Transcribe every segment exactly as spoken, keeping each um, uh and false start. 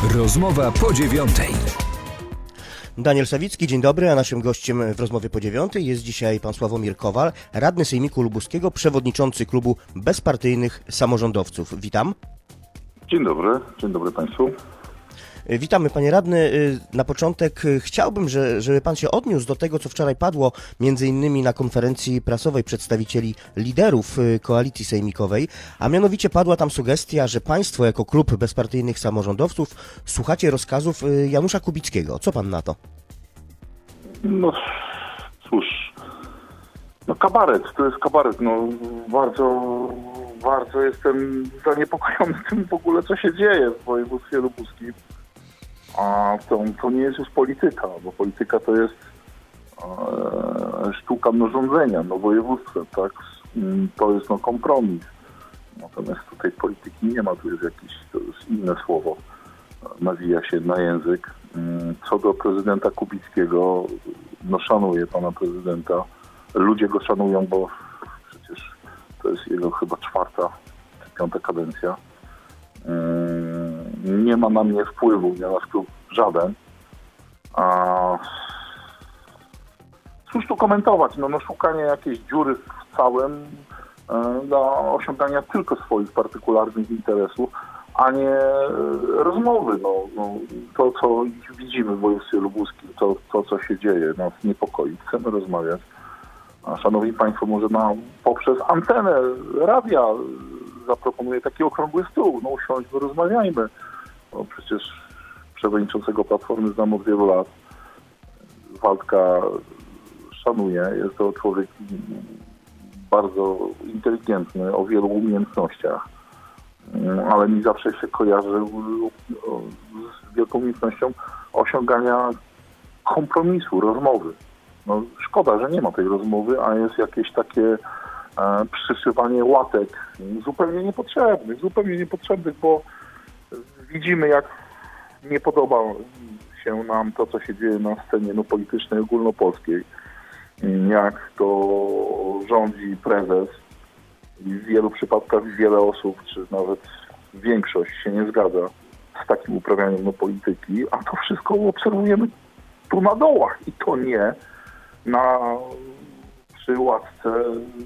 Rozmowa po dziewiątej. Daniel Sawicki, dzień dobry, a naszym gościem w rozmowie po dziewiątej jest dzisiaj pan Sławomir Kowal, radny Sejmiku Lubuskiego, przewodniczący klubu bezpartyjnych samorządowców. Witam. Dzień dobry, dzień dobry Państwu. Witamy, panie radny. Na początek chciałbym, że, żeby pan się odniósł do tego, co wczoraj padło między innymi na konferencji prasowej przedstawicieli liderów koalicji sejmikowej, a mianowicie padła tam sugestia, że państwo jako klub bezpartyjnych samorządowców słuchacie rozkazów Janusza Kubickiego. Co pan na to? No cóż, no kabaret, to jest kabaret, no bardzo, bardzo jestem zaniepokojony tym w ogóle, co się dzieje w województwie lubuskim. A to, to nie jest już polityka, bo polityka to jest e, sztuka mnożenia, no województwem, tak? To jest no kompromis. Natomiast tutaj polityki nie ma, tu jest jakieś, to jest inne słowo, nawija się na język. Co do prezydenta Kubickiego, no szanuję pana prezydenta. Ludzie go szanują, bo przecież to jest jego chyba czwarta czy piąta kadencja. Nie ma na mnie wpływu, na nasz klub żaden. A cóż tu komentować? No, no szukanie jakiejś dziury w całym e, dla osiągania tylko swoich partykularnych interesów, a nie e, rozmowy. No, no, to, co widzimy w województwie lubuskim, to, to, co się dzieje, nas niepokoi. Chcemy rozmawiać. A, szanowni Państwo, może na, poprzez antenę radia zaproponuję taki okrągły stół. No usiądźmy, rozmawiajmy. No, przecież przewodniczącego Platformy znam od wielu lat. Waldka szanuję. Jest to człowiek bardzo inteligentny, o wielu umiejętnościach. Ale mi zawsze się kojarzy z wielką umiejętnością osiągania kompromisu, rozmowy. No, szkoda, że nie ma tej rozmowy, a jest jakieś takie e, przyszywanie łatek zupełnie niepotrzebnych, zupełnie niepotrzebnych, bo widzimy, jak nie podoba się nam to, co się dzieje na scenie no, politycznej ogólnopolskiej, jak to rządzi prezes i w wielu przypadkach wiele osób, czy nawet większość się nie zgadza z takim uprawianiem no, polityki, a to wszystko obserwujemy tu na dołach i to nie na przy łasce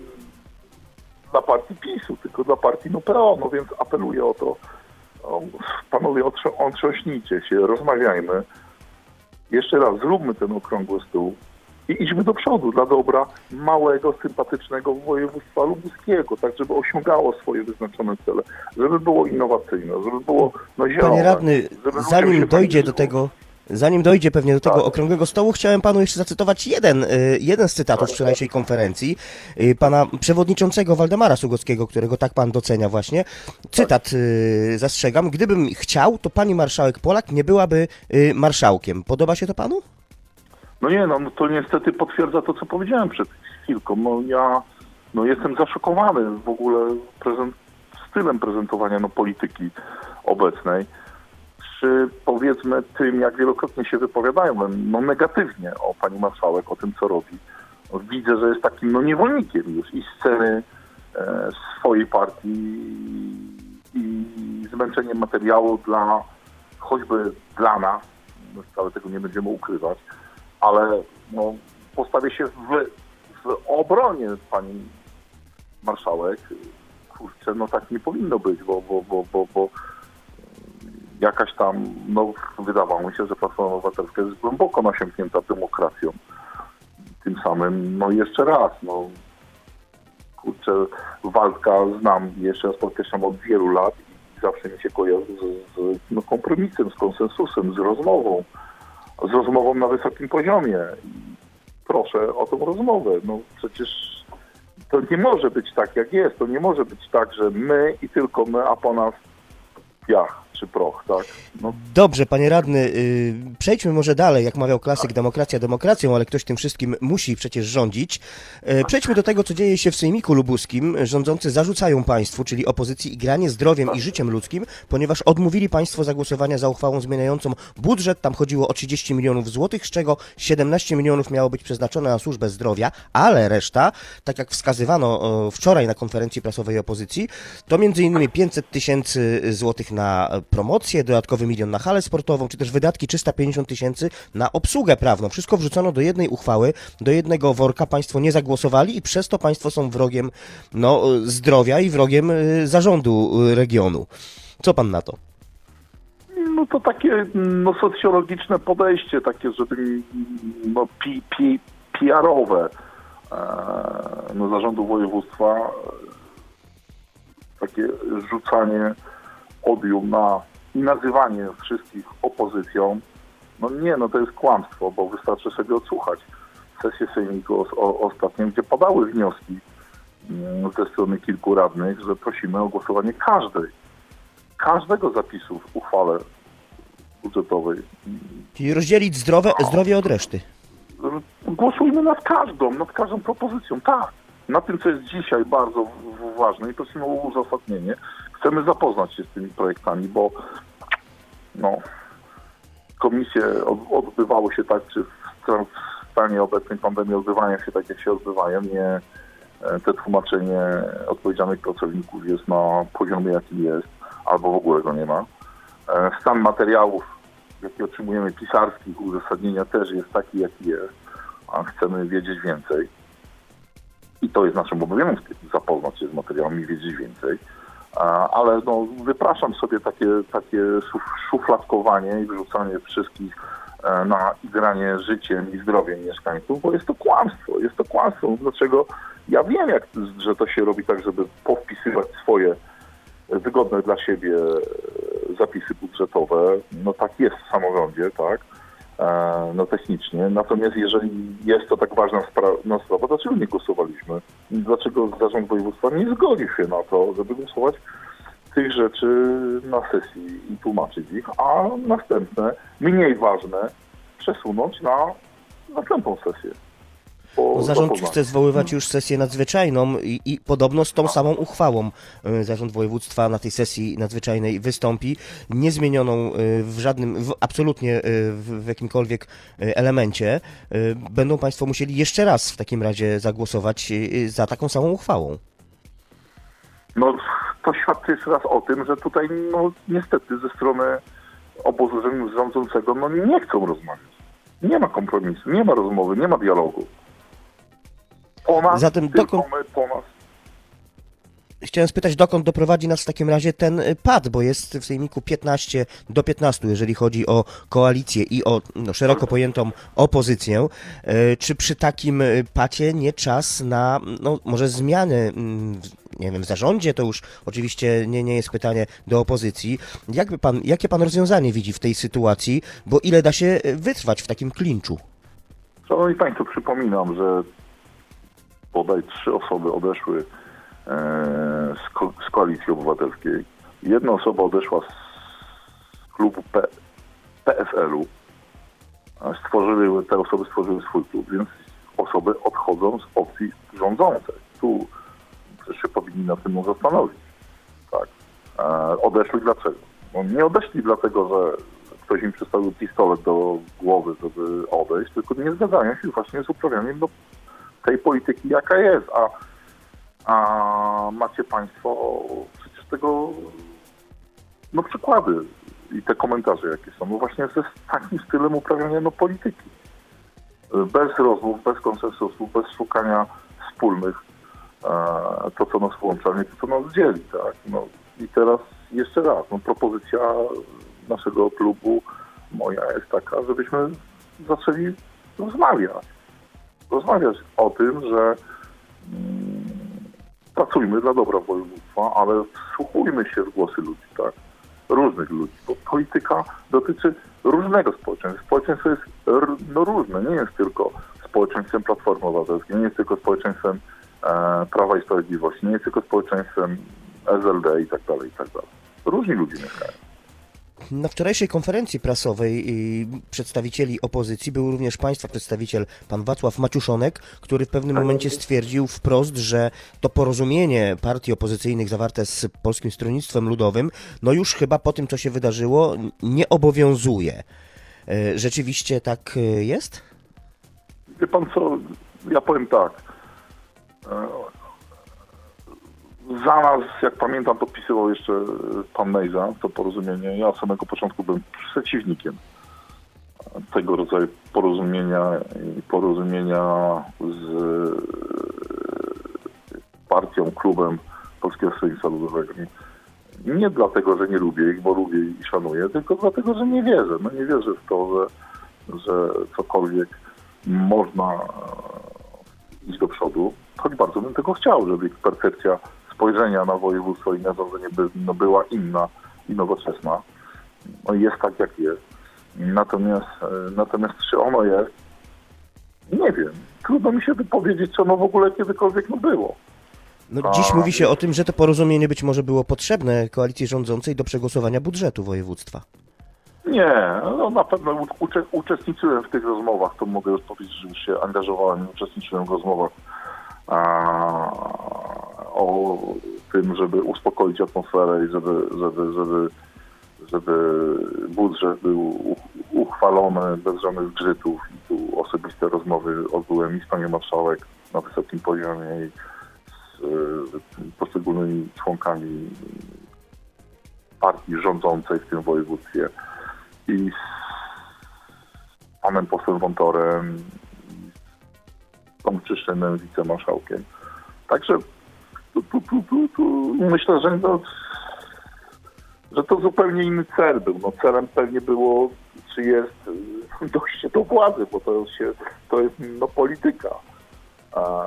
dla partii PiSu, tylko dla partii no, P O. No więc apeluję o to, o, panowie, otrząśnijcie się, rozmawiajmy. Jeszcze raz, zróbmy ten okrągły stół i idźmy do przodu dla dobra małego, sympatycznego województwa lubuskiego, tak żeby osiągało swoje wyznaczone cele, żeby było innowacyjne, żeby było no, zielone. Panie radny, zanim dojdzie do tego... Zanim dojdzie pewnie do tego tak. okrągłego stołu, chciałem panu jeszcze zacytować jeden, jeden z cytatów z wczorajszej konferencji pana przewodniczącego Waldemara Sługockiego, którego tak pan docenia właśnie. Cytat zastrzegam: gdybym chciał, to pani marszałek Polak nie byłaby marszałkiem. Podoba się to panu? No nie, no to niestety potwierdza to, co powiedziałem przed chwilką. No ja no jestem zaszokowany w ogóle prezent, stylem prezentowania no, polityki obecnej. Czy powiedzmy tym, jak wielokrotnie się wypowiadają no negatywnie o pani marszałek, o tym, co robi. No, widzę, że jest takim no niewolnikiem już i sceny e, swojej partii i zmęczeniem materiału dla, choćby dla nas, no, wcale tego nie będziemy ukrywać, ale no, postawię się w, w obronie pani marszałek. Kurczę, no tak nie powinno być, bo, bo, bo, bo, bo jakaś tam, no wydawało mi się, że Platforma Obywatelska jest głęboko nasiąknięta demokracją. Tym samym, no jeszcze raz, no kurczę, Waldka znam, jeszcze raz podkreślam, od wielu lat i zawsze mi się kojarzy z, z no, kompromisem, z konsensusem, z rozmową, z rozmową na wysokim poziomie. I proszę o tą rozmowę. No przecież to nie może być tak, jak jest. To nie może być tak, że my i tylko my, a po nas piach czy proch, tak? No. Dobrze, panie radny, yy, przejdźmy może dalej, jak mawiał klasyk, demokracja demokracją, ale ktoś tym wszystkim musi przecież rządzić. Yy, przejdźmy do tego, co dzieje się w Sejmiku Lubuskim. Rządzący zarzucają państwu, czyli opozycji, igranie zdrowiem i życiem ludzkim, ponieważ odmówili państwo zagłosowania za uchwałą zmieniającą budżet. Tam chodziło o trzydzieści milionów złotych, z czego siedemnaście milionów miało być przeznaczone na służbę zdrowia, ale reszta, tak jak wskazywano wczoraj na konferencji prasowej opozycji, to między innymi pięćset tysięcy złotych na promocję, dodatkowy milion na halę sportową, czy też wydatki trzysta pięćdziesiąt tysięcy na obsługę prawną. Wszystko wrzucono do jednej uchwały, do jednego worka. Państwo nie zagłosowali i przez to państwo są wrogiem no, zdrowia i wrogiem zarządu regionu. Co pan na to? No to takie no, socjologiczne podejście, takie, żeby no, pi, pi, P R-owe e, no, zarządu województwa, takie rzucanie odium na i nazywanie wszystkich opozycją. No nie, no to jest kłamstwo, bo wystarczy sobie odsłuchać sesję sejmiku o, o, ostatnią, gdzie padały wnioski mm, ze strony kilku radnych, że prosimy o głosowanie każdej, każdego zapisu w uchwale budżetowej. Czyli rozdzielić zdrowe, zdrowie od reszty. Głosujmy nad każdą, nad każdą propozycją, tak. Na tym, co jest dzisiaj bardzo w- ważne i prosimy o uzasadnienie. Chcemy zapoznać się z tymi projektami, bo no, komisje od, odbywały się tak, czy w, w stanie obecnej pandemii odbywają się tak, jak się odbywają. Nie, te tłumaczenie odpowiedzialnych pracowników jest na poziomie, jaki jest, albo w ogóle go nie ma. Stan materiałów, jakie otrzymujemy pisarskich, uzasadnienia też jest taki, jaki jest, a chcemy wiedzieć więcej. I to jest naszym obowiązkiem, zapoznać się z materiałami i wiedzieć więcej. Ale no, wypraszam sobie takie, takie szufladkowanie i wyrzucanie wszystkich na igranie życiem i zdrowiem mieszkańców, bo jest to kłamstwo. Jest to kłamstwo. Dlaczego? Ja wiem, jak, że to się robi tak, żeby powpisywać swoje wygodne dla siebie zapisy budżetowe. No tak jest w samorządzie, tak? No technicznie. Natomiast jeżeli jest to tak ważna spra- no, sprawa, dlaczego nie głosowaliśmy? Dlaczego zarząd województwa nie zgodził się na to, żeby głosować tych rzeczy na sesji i tłumaczyć ich, a następne, mniej ważne, przesunąć na następną sesję. No, zarząd chce zwoływać już sesję nadzwyczajną i, i podobno z tą samą uchwałą y, zarząd województwa na tej sesji nadzwyczajnej wystąpi, niezmienioną y, w żadnym, w, absolutnie y, w, w jakimkolwiek y, elemencie. Y, będą państwo musieli jeszcze raz w takim razie zagłosować y, za taką samą uchwałą. No to świadczy jeszcze raz o tym, że tutaj no niestety ze strony obozu rządzącego no nie chcą rozmawiać. Nie ma kompromisu, nie ma rozmowy, nie ma dialogu. Po nas, Zatem dokąd... my, po nas. Chciałem spytać, dokąd doprowadzi nas w takim razie ten pad, bo jest w sejmiku piętnaście do piętnastu, jeżeli chodzi o koalicję i o no, szeroko pojętą opozycję. E, czy przy takim pacie nie czas na no, może zmiany, nie wiem, w zarządzie? To już oczywiście nie, nie jest pytanie do opozycji. Jakby pan, jakie pan rozwiązanie widzi w tej sytuacji, bo ile da się wytrwać w takim klinczu? Szanowni Państwo, przypominam, że bodaj trzy osoby odeszły z, ko- z Koalicji Obywatelskiej. Jedna osoba odeszła z klubu P- P S L-u. Stworzyły, te osoby stworzyły swój klub, więc osoby odchodzą z opcji rządzącej. Tu też się powinni nad tym zastanowić. Tak. E, odeszli dlaczego? No nie odeszli dlatego, że ktoś im przystawił pistolet do głowy, żeby odejść, tylko nie zgadzają się właśnie z uprawianiem do tej polityki, jaka jest. A A macie Państwo przecież tego, no przykłady i te komentarze, jakie są, no właśnie ze takim stylem uprawiania no, polityki. Bez rozmów, bez konsensusu, bez szukania wspólnych, e, to co nas łączy, a nie to co nas dzieli, tak? No i teraz jeszcze raz, no propozycja naszego klubu, moja jest taka, żebyśmy zaczęli rozmawiać. Rozmawiać o tym, że pracujmy dla dobra województwa, ale wsłuchujmy się w głosy ludzi, tak? Różnych ludzi, bo polityka dotyczy różnego społeczeństwa. Społeczeństwo jest no, różne, nie jest tylko społeczeństwem Platformy Obywatelskiej, nie jest tylko społeczeństwem e, Prawa i Sprawiedliwości, nie jest tylko społeczeństwem S L D i tak dalej, i tak dalej. Różni ludzie mieszkają. Na wczorajszej konferencji prasowej przedstawicieli opozycji był również państwa przedstawiciel pan Wacław Maciuszonek, który w pewnym momencie stwierdził wprost, że to porozumienie partii opozycyjnych zawarte z Polskim Stronnictwem Ludowym, no już chyba po tym, co się wydarzyło, nie obowiązuje. Rzeczywiście tak jest? Wie pan co, ja powiem tak. Za nas, jak pamiętam, podpisywał jeszcze pan Mejza to porozumienie. Ja od samego początku byłem przeciwnikiem tego rodzaju porozumienia i porozumienia z partią, klubem Polskiego Stronnictwa Ludowego. Nie dlatego, że nie lubię ich, bo lubię i szanuję, tylko dlatego, że nie wierzę. No nie wierzę w to, że, że cokolwiek można iść do przodu, choć bardzo bym tego chciał, żeby ich percepcja spojrzenia na województwo i na rządzenie by, no, była inna i nowoczesna. No jest tak, jak jest. Natomiast, natomiast czy ono jest? Nie wiem. Trudno mi się wypowiedzieć, czy ono w ogóle kiedykolwiek no było. No, dziś mówi się o tym, że to porozumienie być może było potrzebne koalicji rządzącej do przegłosowania budżetu województwa. Nie, no na pewno ucze, uczestniczyłem w tych rozmowach, to mogę już powiedzieć, że już się angażowałem, uczestniczyłem w rozmowach a, o tym, żeby uspokoić atmosferę i żeby, żeby, żeby, żeby budżet był uchwalony bez żadnych zgrzytów. I tu osobiste rozmowy odbyłem i z panią marszałek na wysokim poziomie i z poszczególnymi członkami partii rządzącej w tym województwie i z panem posłem Wątorem, z panem Czyszczynem, wicemarszałkiem. Także tu, tu, tu, tu, tu myślę, że, no, że to zupełnie inny cel był. No, celem pewnie było, czy jest dojście do władzy, bo to, się, to jest no, polityka. A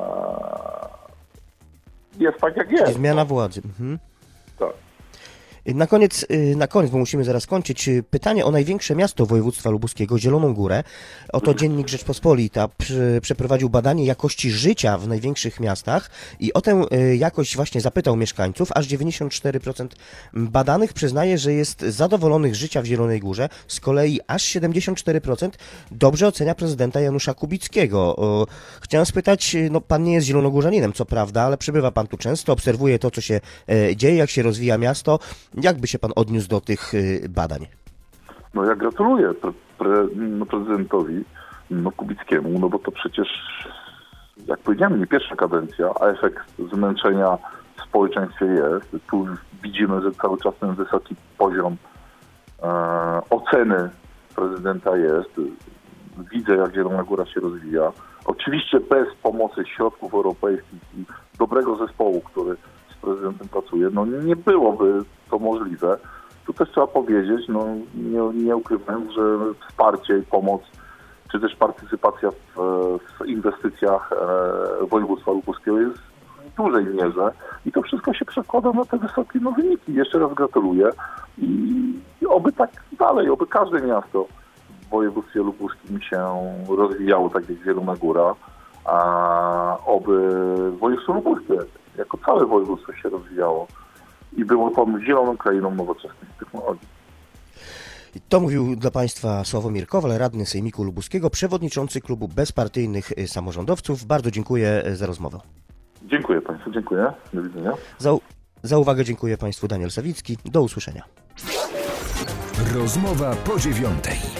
jest tak, jak jest. Czyli zmiana władzy. Mhm. Tak. Na koniec, na koniec, bo musimy zaraz kończyć, pytanie o największe miasto województwa lubuskiego, Zieloną Górę. Oto Dziennik Rzeczpospolita przeprowadził badanie jakości życia w największych miastach i o tę jakość właśnie zapytał mieszkańców. Aż dziewięćdziesiąt cztery procent badanych przyznaje, że jest zadowolonych życia w Zielonej Górze. Z kolei aż siedemdziesiąt cztery procent dobrze ocenia prezydenta Janusza Kubickiego. Chciałem spytać, no pan nie jest zielonogórzaninem, co prawda, ale przybywa pan tu często, obserwuje to, co się dzieje, jak się rozwija miasto. Jak by się pan odniósł do tych badań? No ja gratuluję pre, pre, no, prezydentowi no, Kubickiemu, no bo to przecież, jak powiedziałem, nie pierwsza kadencja, a efekt zmęczenia w społeczeństwie jest. Tu widzimy, że cały czas ten wysoki poziom e, oceny prezydenta jest. Widzę, jak Zielona Góra się rozwija. Oczywiście bez pomocy środków europejskich i dobrego zespołu, który z prezydentem pracuje, no nie byłoby to możliwe. Tu też trzeba powiedzieć, no nie, nie ukrywając, że wsparcie i pomoc, czy też partycypacja w, w inwestycjach e, województwa lubuskiego jest w dużej mierze i to wszystko się przekłada na te wysokie no, wyniki. Jeszcze raz gratuluję i, i oby tak dalej, oby każde miasto w województwie lubuskim się rozwijało, tak jak Zielona Góra, a oby województwo lubuskie jako całe województwo się rozwijało i było tą zieloną krainą nowoczesnych technologii. To mówił dla Państwa Sławomir Kowal, radny Sejmiku Lubuskiego, przewodniczący klubu bezpartyjnych samorządowców. Bardzo dziękuję za rozmowę. Dziękuję Państwu, dziękuję. Do widzenia. Za, za uwagę dziękuję Państwu. Daniel Sawicki. Do usłyszenia. Rozmowa po dziewiątej.